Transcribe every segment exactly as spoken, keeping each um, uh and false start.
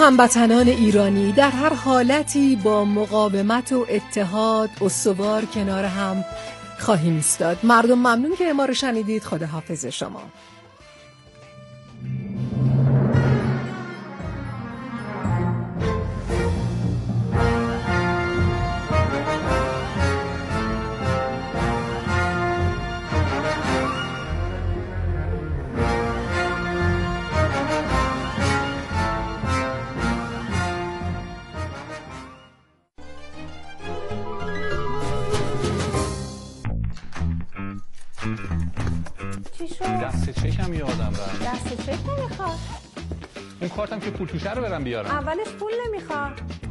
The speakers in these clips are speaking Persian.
هموطنان ایرانی در هر حالتی با مقاومت و اتحاد استوار کنار هم خواهیم ایستاد. مردم ممنون که ما رو شنیدید. خداحافظ شما. چی شد؟ دست چکم یادم رفت. دست چک نمیخواد. اون کارتم که پول توشه رو برم بیارم. اولش پول نمیخواد.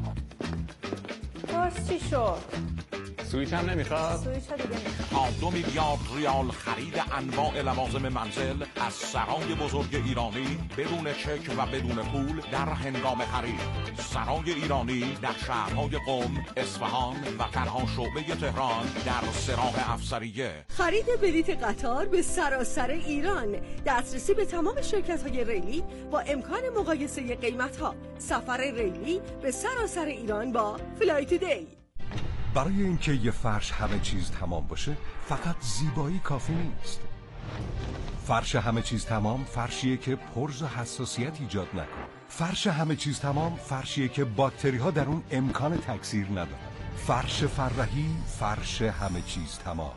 باز چی شد؟ سویچ هم نمیخواد. سویچ ها دیگه نمیخواد. دو میلیارد ریال خرید انواع لوازم منزل از سرای بزرگ ایرانی بدون چک و بدون پول در هنگام خرید. سرای ایرانی در شهرهای قم، اصفهان و تنها شعبه تهران در سراح افسریه. خرید بلیت قطار به سراسر ایران، دسترسی به تمام شرکت‌های ریلی با امکان مقایسه قیمت‌ها. سفر ریلی به سراسر ایران با فلای تودی. برای اینکه یه فرش همه چیز تمام باشه فقط زیبایی کافی نیست. فرش همه چیز تمام فرشیه که پرز و حساسیت ایجاد نکنه. فرش همه چیز تمام فرشیه که باکتری ها در اون امکان تکثیر ندارن. فرش فرحی، فرش همه چیز تمام.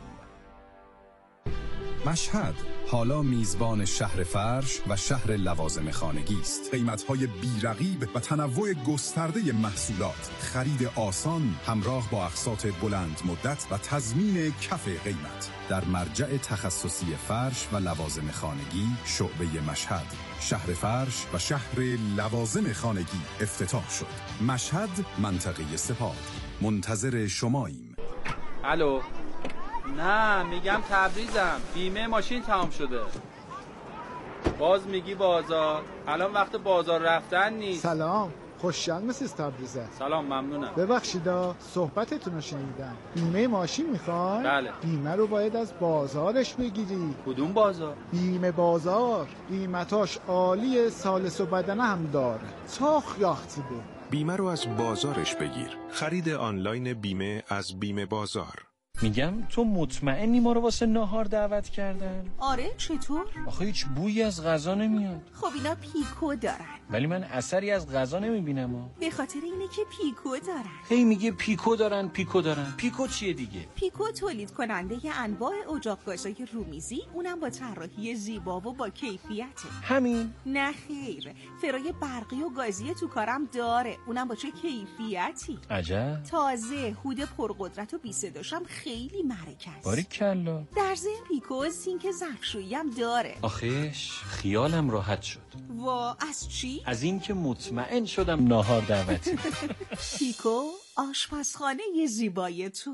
مشهد حالا میزبان شهر فرش و شهر لوازم خانگی است. قیمت‌های بی‌رقیب و تنوع گسترده محصولات، خرید آسان همراه با اقساط بلند مدت و تضمین کف قیمت در مرجع تخصصی فرش و لوازم خانگی شعبه مشهد. شهر فرش و شهر لوازم خانگی افتتاح شد. مشهد، منطقه سپاه. منتظر شماییم. الو. نه میگم تبریزم، بیمه ماشین تمام شده. باز میگی بازار، الان وقت بازار رفتن نیست. سلام، خوشحال مسیز تبریزه. سلام، ممنونم. ببخشیدا صحبتتون رو شنیدم. بیمه ماشین میخوای؟ بله. بیمه رو باید از بازارش بگیری. کدوم بازار؟ بیمه بازار، قیمتاش عالیه، سالس و بدنه هم داره. چاخ یاختی بود. بیمه رو از بازارش بگیر. خرید آنلاین بیمه از بیمه بازار. میگم تو مطمئنی ما رو واسه ناهار دعوت کردن؟ آره، چطور؟ آخه هیچ بویی از غذا نمیاد. خب اینا پیکو دارن. ولی من اثری از غذا نمیبینم. به خاطر اینه که پیکو دارن. هی میگه پیکو دارن، پیکو دارن. پیکو چیه دیگه؟ پیکو تولید کننده انواع اجاق‌گازهای رومیزی، اونم با طراحی زیبا و با کیفیته. همین؟ نه خیر، فرای برقی و گازی تو کارم داره، اونم با چه کیفیتی. عجب. تازه، هود پرقدرت و بی صداشم خیلی معرکه است. باریکلا. در ضمن پیکو سینک ظرفشویی هم داره. آخیش خیالم راحت شد. وا، از چی؟ از این که مطمئن شدم ناهار دعوتی. پیکو، آشپزخانه ی زیبای تو.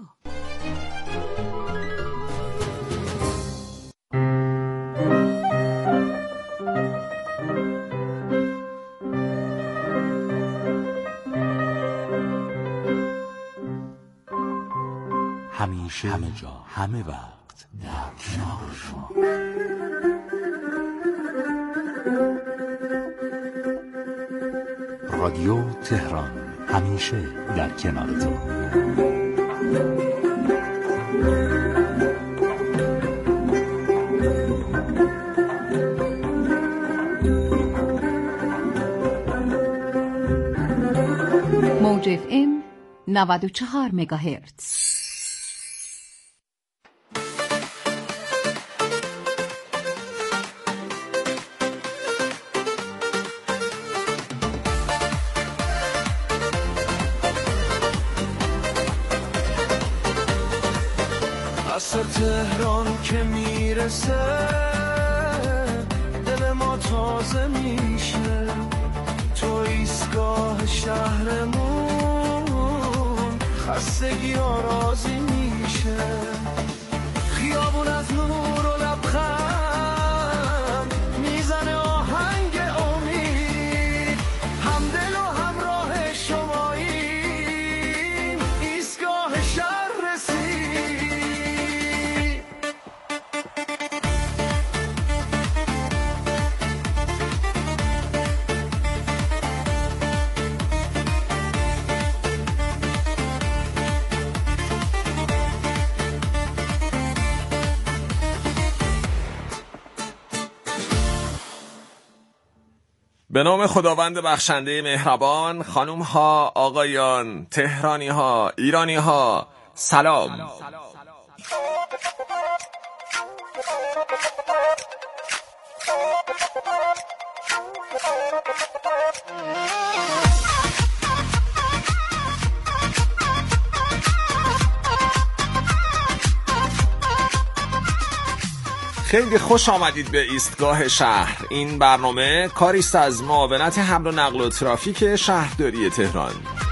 همیشه، همه جا، همه وقت در کنار شما. رادیو تهران، همیشه در کنار تو. موج اف ام نود و چهار مگاهرتز. تهران که میرسه دل ما تازه میشه، تو ایستگاه شهرمون خستگی آرازی میشه، خیابون از نور و لبخند میزنه آهنگ امید، همدل و همراه شماییم، ایستگاه شهر رسید. به نام خداوند بخشنده مهربان، خانوم ها، آقایان، تهرانی ها، ایرانی ها، سلام. خیلی خوش آمدید به ایستگاه شهر. این برنامه کاری است از معاونت حمل و نقل و ترافیک شهرداری تهران.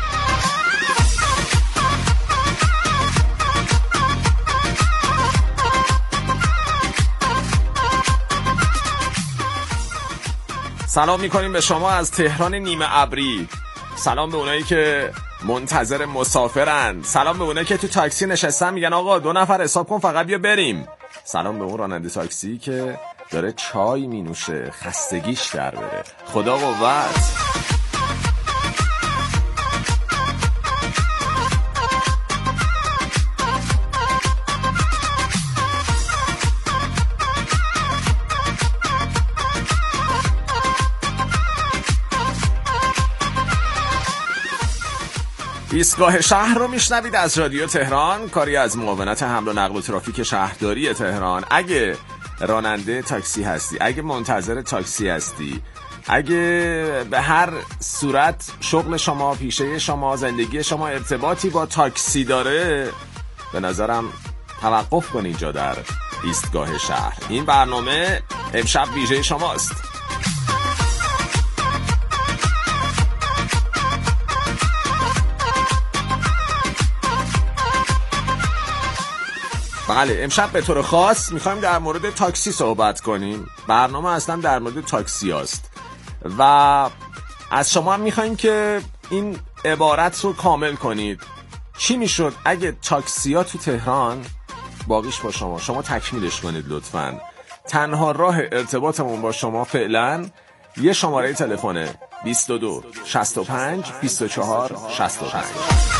سلام میکنیم به شما از تهران نیمه ابری. سلام به اونایی که منتظر مسافرند. سلام به اونایی که تو تاکسی نشستن میگن آقا دو نفر حساب کن فقط بیا بریم. سلام به اون راننده تاکسی که داره چای می نوشه خستگیش در بره. خدا قوت. ایستگاه شهر رو میشنوید از رادیو تهران، کاری از معاونت حمل و نقل و ترافیک شهرداری تهران. اگه راننده تاکسی هستی، اگه منتظر تاکسی هستی، اگه به هر صورت شغل شما، پیشه شما، زندگی شما ارتباطی با تاکسی داره، به نظرم توقف کن اینجا در ایستگاه شهر. این برنامه امشب ویژه شماست. بله، امشب به طور خاص میخوایم در مورد تاکسی صحبت کنیم. برنامه اصلا در مورد تاکسی هست و از شما هم میخوایم که این عبارت رو کامل کنید. چی میشد اگه تاکسی ها تو تهران، باقیش با شما، شما تکمیلش کنید لطفاً. تنها راه ارتباطمون با شما فعلا یه شماره تلفن بیست و دو شصت و پنج بیست و چهار شصت و پنج.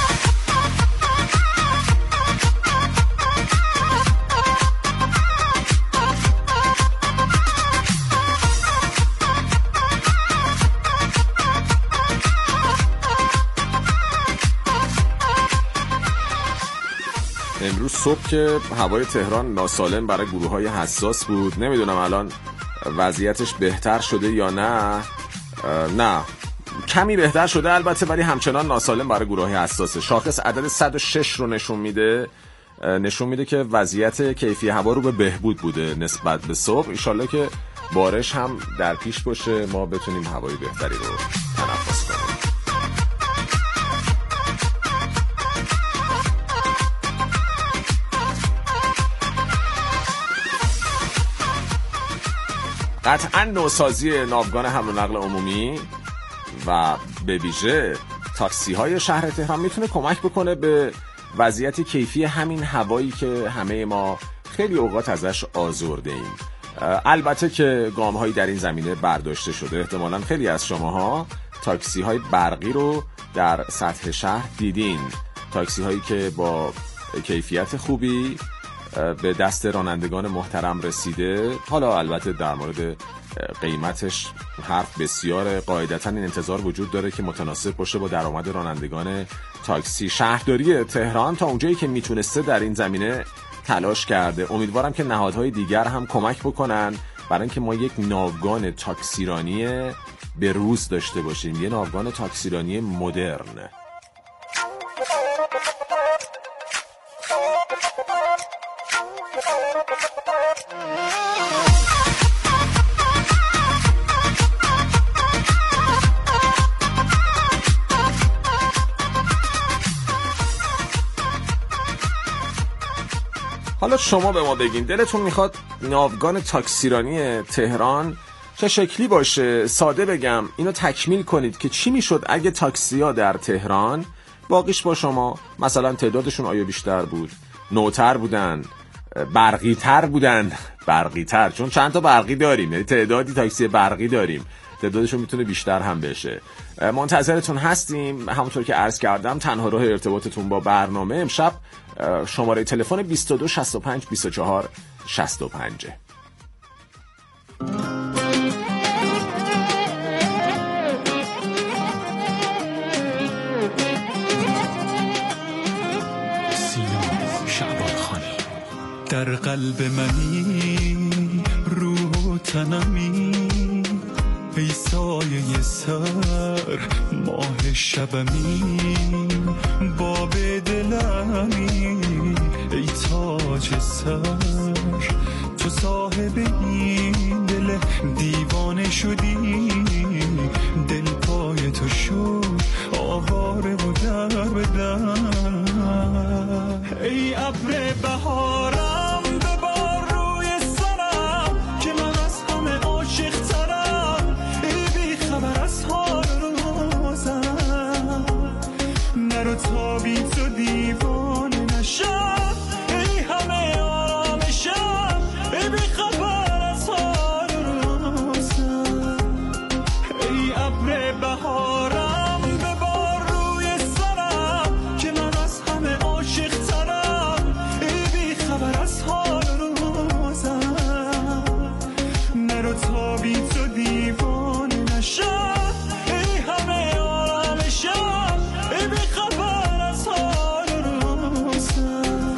امروز صبح که هوای تهران ناسالم برای گروه‌های حساس بود. نمیدونم الان وضعیتش بهتر شده یا نه. نه کمی بهتر شده البته، ولی همچنان ناسالم برای گروه‌های حساسه. شاخص عدد صد و شش رو نشون میده نشون میده که وضعیت کیفی هوا رو به بهبود بوده نسبت به صبح. انشالله که بارش هم در پیش باشه، ما بتونیم هوای بهتری رو تنفس کنیم. قطعاً نوسازی ناوگان حمل و نقل عمومی و به ویژه تاکسی های شهر تهران میتونه کمک بکنه به وضعیت کیفی همین هوایی که همه ما خیلی اوقات ازش آزرده ایم. البته که گام هایی در این زمینه برداشته شده. احتمالاً خیلی از شماها تاکسی های برقی رو در سطح شهر دیدین. تاکسی هایی که با کیفیت خوبی به دست رانندگان محترم رسیده. حالا البته در مورد قیمتش حرف بسیار، قاعدتاً این انتظار وجود داره که متناسب باشه با درآمد رانندگان تاکسی. شهرداری تهران تا اونجایی که میتونسته در این زمینه تلاش کرده. امیدوارم که نهادهای دیگر هم کمک بکنن برای اینکه ما یک ناوگان تاکسیرانی به روز داشته باشیم، یه ناوگان تاکسیرانی مدرن. حالا شما به ما بگین دلتون میخواد ناوگان تاکسیرانی تهران چه شکلی باشه؟ ساده بگم اینو تکمیل کنید که چی میشد اگه تاکسی‌ها در تهران، باقیش با شما، مثلا تعدادشون آیا بیشتر بود، نوتر بودن، برقی تر بودن، برقی تر چون چند تا برقی داریم، یعنی تعدادی تاکسی برقی داریم، تعدادشون میتونه بیشتر هم بشه. منتظرتون هستیم. همونطور که عرض کردم تنها راه ارتباطتون با برنامه امشب شماره تلفن بیست و دو شصت و پنج بیست و چهار شصت و پنج. سینا شعبانخانی. در قلب منی روح و تنمی، ای سایه سر ماه شبمی، باب دلمی ای تاج سر، تو صاحب این دل دیوانه شدی، دل پای تو شد آواره و در بدر. ای ابر بهارم ببار روی سرم، که من از همه عاشق ترم، ای بی خبر از حال روزم، نرو تا بی تو دیوانه نشم، ای همه آرامشم، ای بی خبر از حال روزم. ای ابر بهارم ببار روی سرم، که من از همه عاشق ترم، ای بی خبر از حال روزم، نرو تا بی تو دیوانه نشم، ای همه آرامشم، ای بی خبر از حال روزم.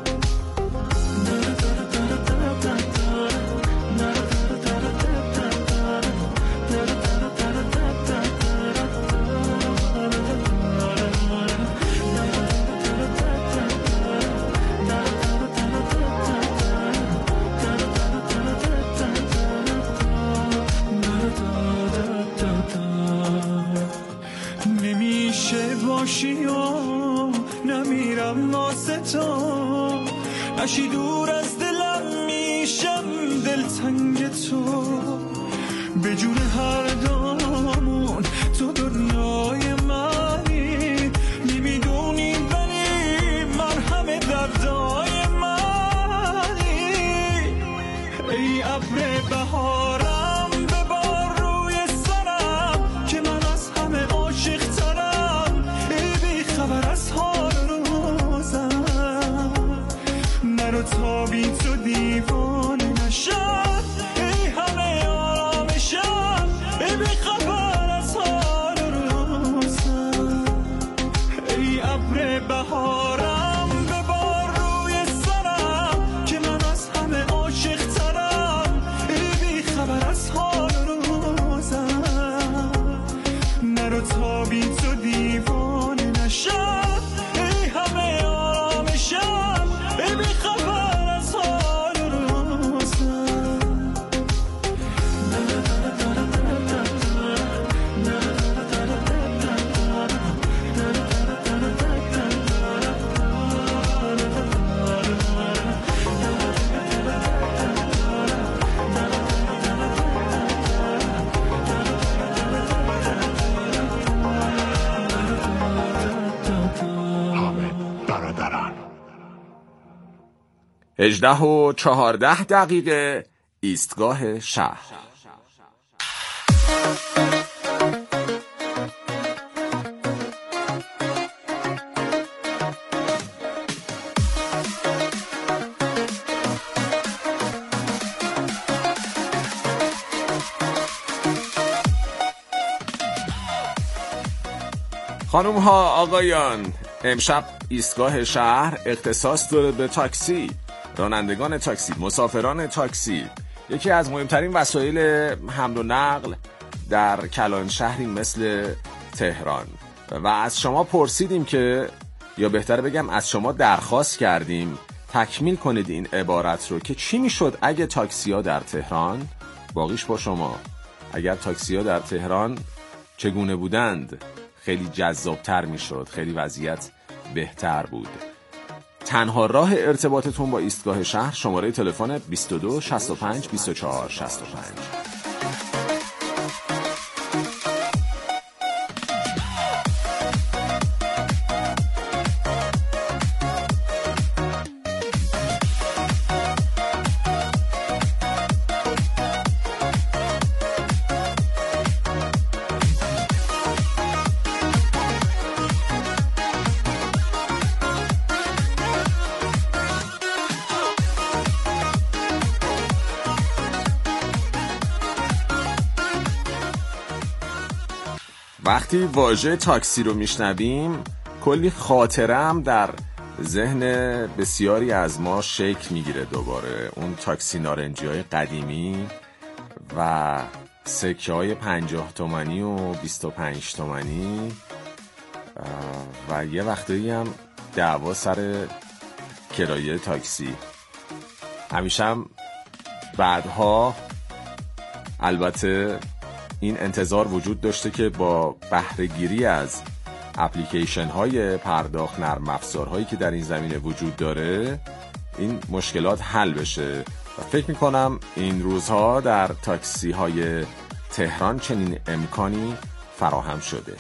نمیشه باشی و نمیرم واسه تو، نشی دور از دلم میشم دلتنگ تو، به جون هر دامون تو دنیای منی، نمیدونی ولی مرهم دردای منی. ای ابر بهارم ببار روی سرم، که من از همه عاشق ترم، ای بی خبر از حال روزم، نرو تا بی تو دیوانه نشم، ای همه آرامشم، ای بی خبر از حال روزم. ای ابر بهارم ببار روی سرم، که من از همه عاشق ترم، ای بی خبر از حال روزم، نرو تا بی تو دیوانه نشم، ای همه آرامشم، ای بی خبر از حال روزم. هجده و چهارده دقیقه ایستگاه شهر. خانوم ها آقایان، امشب ایستگاه شهر اختصاص داره به تاکسی، رانندگان تاکسی، مسافران تاکسی، یکی از مهمترین وسایل حمل و نقل در کلان شهری مثل تهران. و از شما پرسیدیم که، یا بهتر بگم از شما درخواست کردیم تکمیل کنید این عبارت رو که چی میشد اگه تاکسی ها در تهران، باقیش با شما، اگر تاکسی ها در تهران چگونه بودند، خیلی جذابتر میشد، خیلی وضعیت بهتر بود. تنها راه ارتباطتون با ایستگاه شهر شماره تلفن بیست و دو شصت و پنج بیست و چهار شصت و پنج. وقتی واژه تاکسی رو میشنویم کلی خاطره هم در ذهن بسیاری از ما شکل میگیره دوباره. اون تاکسی نارنجی های قدیمی و سکه های پنجاه تومانی و بیست و پنج تومانی و یه وقتایی هم دعوا سر کرایه تاکسی. همیشه هم بعدها البته این انتظار وجود داشته که با بهره‌گیری از اپلیکیشن های پرداخت نرم افزارهایی که در این زمینه وجود داره این مشکلات حل بشه و فکر میکنم این روزها در تاکسی های تهران چنین امکانی فراهم شده.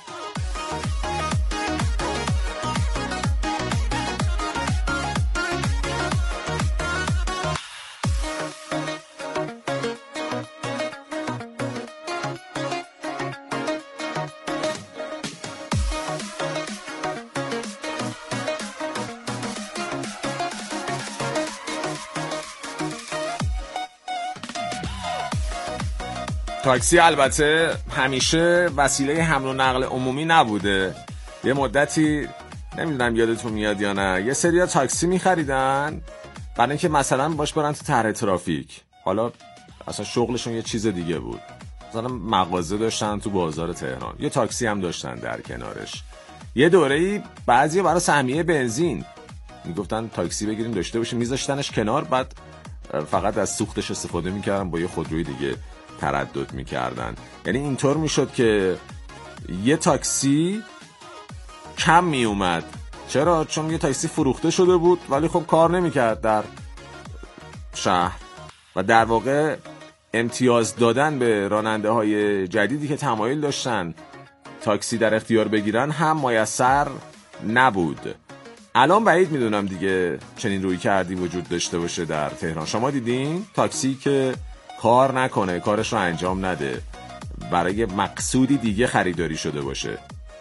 تاکسی البته همیشه وسیله حمل و نقل عمومی نبوده. یه مدتی نمیدونم یادتون میاد یا نه، یه سری ها تاکسی میخریدن برای اینکه مثلا باش برن تو طرح ترافیک. حالا اصلا شغلشون یه چیز دیگه بود، مثلا مغازه داشتن تو بازار تهران، یه تاکسی هم داشتن در کنارش. یه دوره‌ای بعضیا برای سهمیه بنزین میگفتن تاکسی بگیریم داشته باشیم، میذاشتنش کنار، بعد فقط از سوختش استفاده میکردن، با یه خودروی دیگه تردد میکردن. یعنی اینطور میشد که یه تاکسی کم میومد. چرا؟ چون یه تاکسی فروخته شده بود ولی خب کار نمیکرد در شهر و در واقع امتیاز دادن به راننده های جدیدی که تمایل داشتن تاکسی در اختیار بگیرن هم میسر نبود. الان بعید میدونم دیگه چنین روی کردی وجود داشته باشه در تهران. شما دیدین تاکسی که کار نکنه، کارش رو انجام نده، برای مقصودی دیگه خریداری شده باشه؟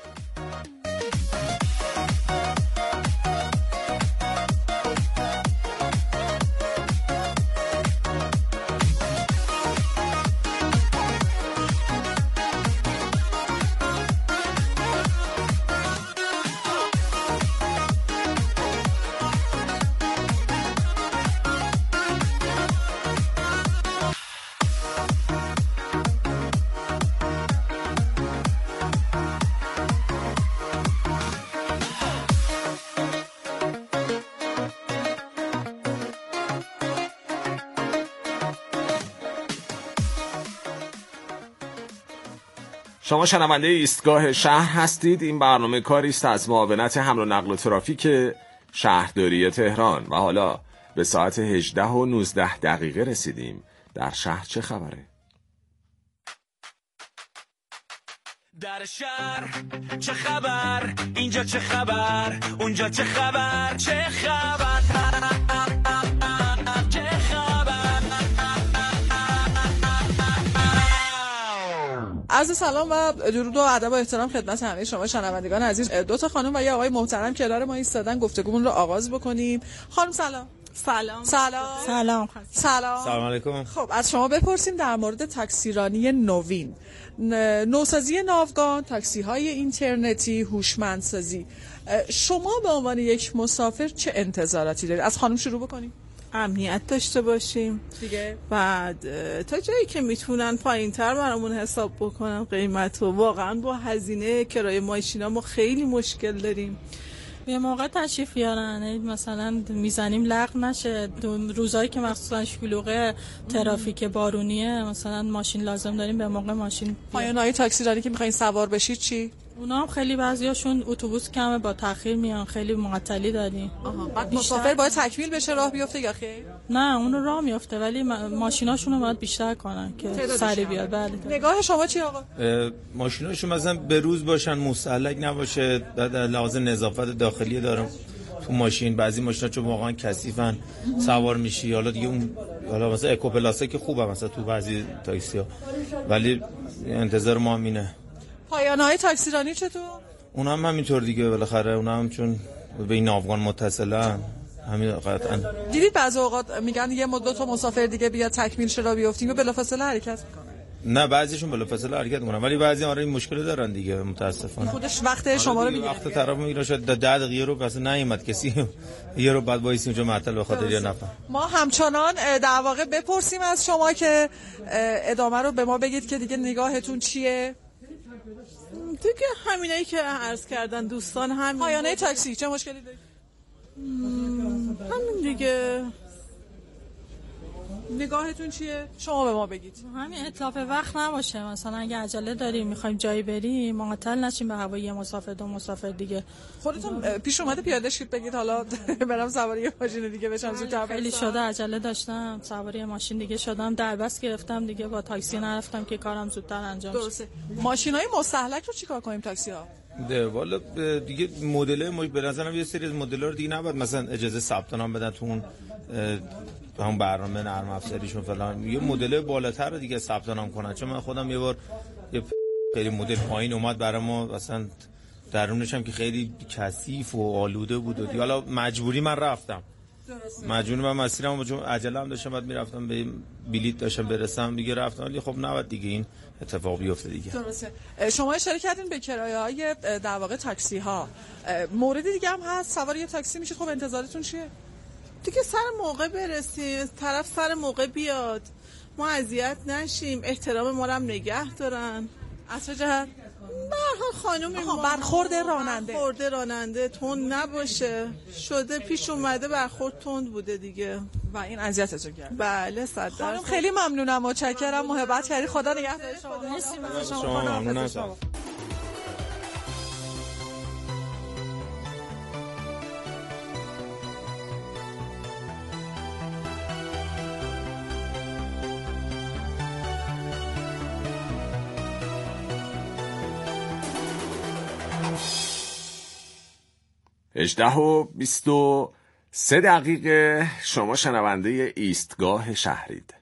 شما شنونده ایستگاه شهر هستید. این برنامه کاری است از معاونت حمل و نقل و ترافیک شهرداری تهران و حالا به ساعت هجده و نوزده دقیقه رسیدیم. در شهر چه خبره؟ در شهر چه خبر؟ اینجا چه خبر؟ اونجا چه خبر؟ چه خبر؟ چه خبر؟ عرض سلام و درود و ادب و احترام خدمت همه شما شنوندگان عزیز. دو تا خانم و یه آقای محترم کنار ما ایستادن، گفتگومون رو آغاز بکنیم. خانم سلام. سلام. سلام. سلام. سلام. سلام علیکم. خب از شما بپرسیم در مورد تاکسیرانی نوین، نوسازی ناوگان، تاکسی های اینترنتی، هوشمندسازی. شما به عنوان یک مسافر چه انتظاراتی دارید؟ از خانم شروع بکنیم. امنیت داشته باشیم دیگه، بعد تا جایی که میتونن پایین‌تر برامون حساب بکنن قیمت رو. واقعا با هزینه کرایه ماشینا ما خیلی مشکل داریم. یه موقع تشریف بیارن، مثلا میزنیم لغو نشه. روزایی که مخصوصا شلوغه ترافیک بارونیه، مثلا ماشین لازم داریم به موقع ماشین. پایان‌های تاکسی داری که میخواین سوار بشید چی؟ اونا هم خیلی بعضیاشون اتوبوس کمه با تأخیر میان، خیلی معطلی داریم. آها، بعد مسافر باید تکمیل بشه راه بیفته یا خیر؟ نه، اون راه میفته ولی ماشیناشون رو باید بیشتر کنن که سریع بیاد. بله. نگاه شما چی آقا؟ ماشیناشون مثلا به روز باشن، مسلک نباشه، در لحاظ نظافت داخلی دارم تو ماشین. بعضی ماشینا چون واقعا کثیفن سوار میشی، حالا دیگه اون حالا مثلا اکوپلاستیک که خوبه مثلا تو بعضی تاکسی‌ها، ولی انتظار ما اینه. پایان‌های تاکسیرانی چطور؟ اونا هم همینطور دیگه، بالاخره اونا هم چون به این ناوگان متصلن همین قطعا. دیدید بعضی اوقات میگن یه مدت تا مسافر دیگه بیاد تکمیل شه را بیافتیم و بلافاصله حرکت میکنه. نه بعضیشون بلافاصله حرکت میکنن، ولی بعضی آره این مشکل دارن دیگه متاسفانه. خودش وقت شما رو میگیره. وقت طرف میگیره شاید ده دقیقه رو پس نیومد کسی یه رو بعد وایسی اونجا معطل به خاطر یه نفر. ما همچنان در واقع بپرسیم از شما که ادامه رو به ما بگید که دیگه نگاهتون چیه؟ دیگه همینایی که عرض کردن دوستان، همین پایانه تاکسی چه مشکلی دارید؟ همین دیگه. نگاهتون چیه؟ شما به ما بگید. همین اتلاف وقت نباشه، مثلا اگه عجله داریم میخوایم جایی بریم معطل نشیم به هوای یه مسافر دو مسافر دیگه. خودتون پیش اومده پیاده شید بگید حالا برم سواری یه ماشین دیگه بشم زودتر؟ خیلی شده عجله داشتم سواری ماشین دیگه شدم، دربست گرفتم دیگه، با تاکسی نرفتم که کارم زودتر انجام شه. درسته. ماشینای مستهلک رو چیکار کنیم تاکسی ها؟ ده والا دیگه مدل ما به نظرم یه سری از مدل‌ها رو دیگه نباید مثلا اجازه ثبت نام بدن تو اون همون برنامه نرم افزاریشون فلان، یه مدل بالاتر رو دیگه ثبت نام کنن. چون من خودم یه بار یه خیلی مدل پایین اومد برای ما، مثلا درونش هم که خیلی کثیف و آلوده بود و دیگه حالا مجبوری من رفتم. مجبوری من مسیرم چون عجله هم داشتم بعد میرفتم به بلیط داشتم برسم دیگه رفتم، ولی خب نباید دیگه این اتفاق بیفته دیگه. درسته. شما اشاره کردین به کرایه‌های در واقع تاکسی ها، مورد دیگه هم هست سواری تاکسی میشه، خب انتظارتون چیه؟ دیگه سر موقع برسیم، طرف سر موقع بیاد، ما اذیت نشیم، احترام ما رو هم نگه دارن. از چه جهت؟ برها خانومی ما برخورد راننده برخورد راننده تند نباشه، شده پیش اومده برخورد تند بوده دیگه و این اذیتتون کرد. بله صد درصد. خانم خیلی ممنونم، متشکرم، محبت کردی، خدا نگهدار شما. مرسی شما. ممنونم. هجده و بیست و سه دقیقه. شما شنونده ایستگاه شهرید.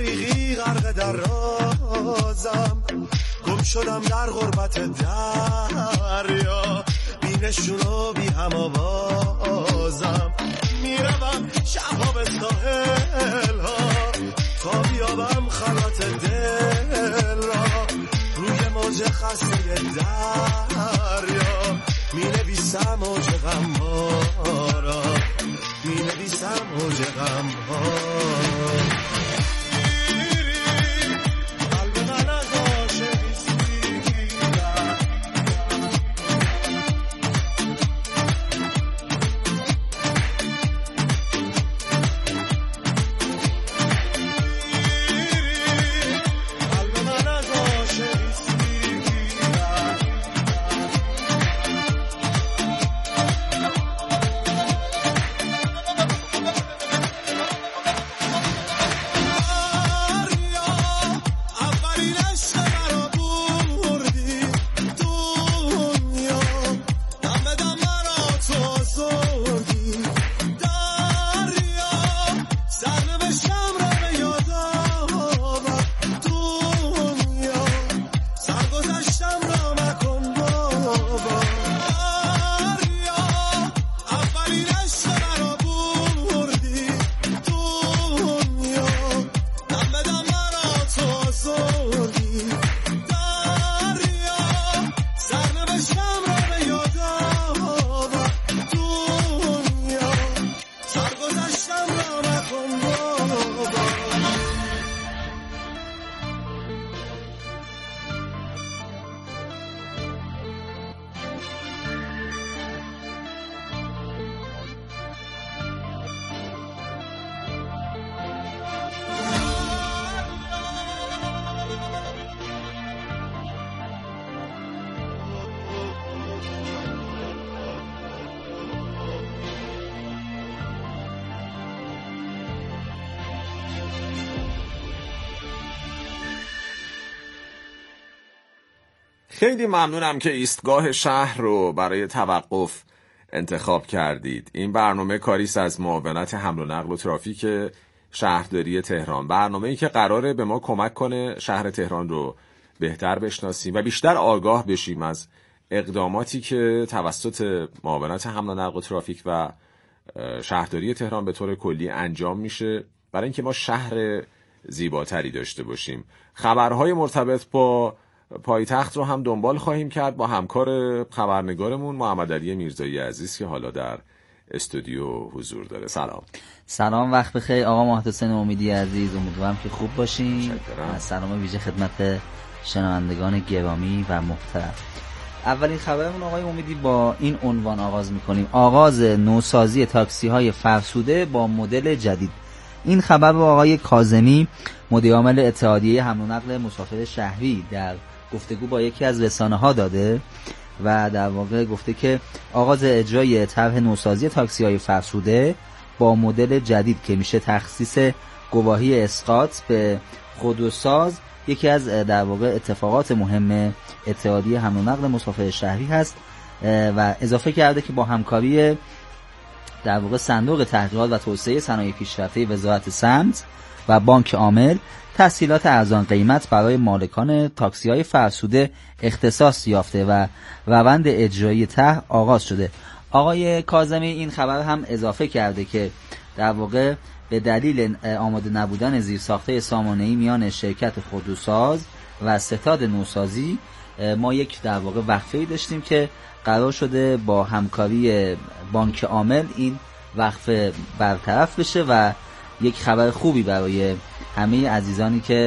رفیقی غرق در رازم، گم شدم در غربت دریا، بی نشون و بی هم آوازم، میروم شبها به ساحل ها تا بیابم خلوت دل را، روی موج خسته دریا می نویسم موج غم ها را، می نویسم موج غم ها. خیلی ممنونم که ایستگاه شهر رو برای توقف انتخاب کردید. این برنامه کاریست از معاونت حمل و نقل و ترافیک شهرداری تهران، برنامه‌ای که قراره به ما کمک کنه شهر تهران رو بهتر بشناسیم و بیشتر آگاه بشیم از اقداماتی که توسط معاونت حمل و نقل و ترافیک و شهرداری تهران به طور کلی انجام میشه برای اینکه ما شهر زیباتری داشته باشیم. خبرهای مرتبط با پایتخت رو هم دنبال خواهیم کرد با همکار خبرنگارمون محمد علی میرزایی عزیز که حالا در استودیو حضور داره. سلام. سلام، وقت بخیر آقا مهدسین امیدی عزیز، امیدوارم که خوب باشین. سلام ویژه خدمت شنوندگان گرامی و محترم. اولین خبرمون آقای امیدی با این عنوان آغاز میکنیم: آغاز نوسازی تاکسی های فرسوده با مدل جدید. این خبر رو آقای کاظمی مدیر عامل اتحادیه حمل و نقل مسافر شهری در گفتگو با یکی از رسانه‌ها داده و در واقع گفته که آغاز اجرای طرح نوسازی تاکسی های فرسوده با مدل جدید که میشه تخصیص گواهی اسقاط به خودروساز یکی از در واقع اتفاقات مهم اتحادیه حمل و نقل مسافر شهری هست و اضافه کرده که با همکاری در واقع صندوق تحقیقات و توسعه صنایع پیشرفته وزارت سمت و بانک عامل تسهیلات ارزان قیمت برای مالکان تاکسی‌های فرسوده اختصاص یافته و روند اجرایی طرح آغاز شده. آقای کاظمی این خبر هم اضافه کرده که در واقع به دلیل آماده نبودن زیرساخته سامانه‌ای میان شرکت خودروساز و ستاد نوسازی ما یک در واقع وقفه‌ای داشتیم که قرار شده با همکاری بانک عامل این وقفه برطرف بشه و یک خبر خوبی برای همه عزیزانی که